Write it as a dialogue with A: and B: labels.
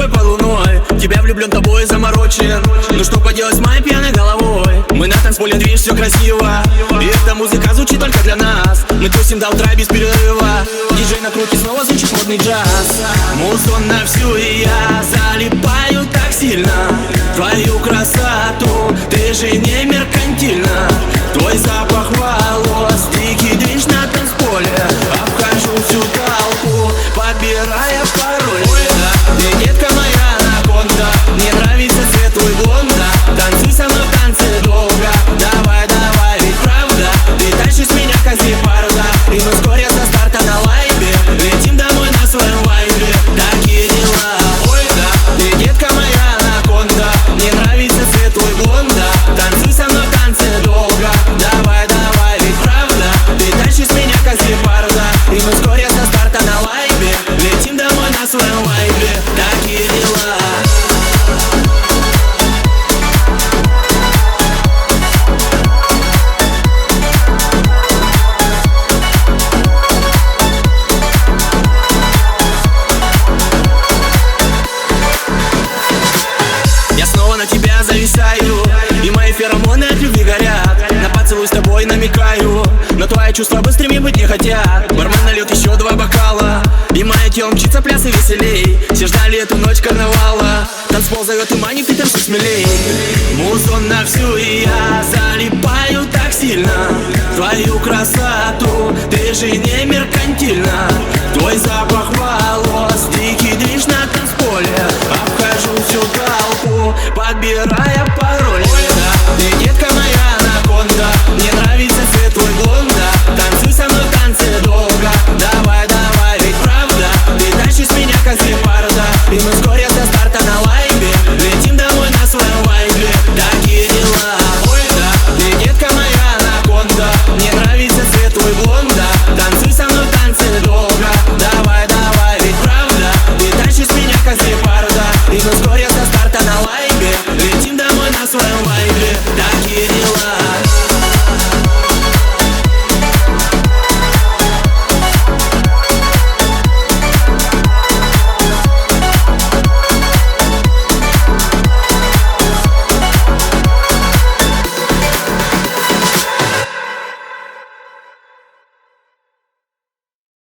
A: тобой под луной. Тебя влюблен, тобой заморочен. Ну что поделать с моей пьяной головой? Мы на танцполе, движ, все красиво. И эта музыка звучит только для нас. Мы тусим до утра без перерыва. Диджей на крутке, снова звучит модный джаз. Музон на всю, и я залипаю так сильно в твою красоту. Ты же не меркантильна. Твой запах волос, дикий движ на танцполе. Обхожу всю толпу, подбирая пароль. Ты, детка моя анаконда, мне нравится цвет твой блонда. Танцуй со мной в танце долго. Давай, давай, ведь правда ты тащишь меня как гепарда. И мы вскоре со старта на лайве летим домой на своем вайбе. Такие дела. Ой, да, ты, детка моя анаконда, мне нравится цвет твой блонда. Танцуй со мной в танце долго. Давай, давай, ведь правда ты тащишь меня как гепарда. И мы вскоре со старта на лайве летим домой на своем вайбе. Такие дела. Я снова на тебя зависаю, и мои феромоны от любви горят. На поцелуй с тобой намекаю, но твои чувства быстрыми быть не хотят. Бармен нальет еще 2 бокала, и мое тело мчится пляс и веселей. Все ждали эту ночь карнавала. Танцпол зовет и манит, ты танцуй смелей. Музон на всю, и я залипаю так сильно в твою красоту. Ты же не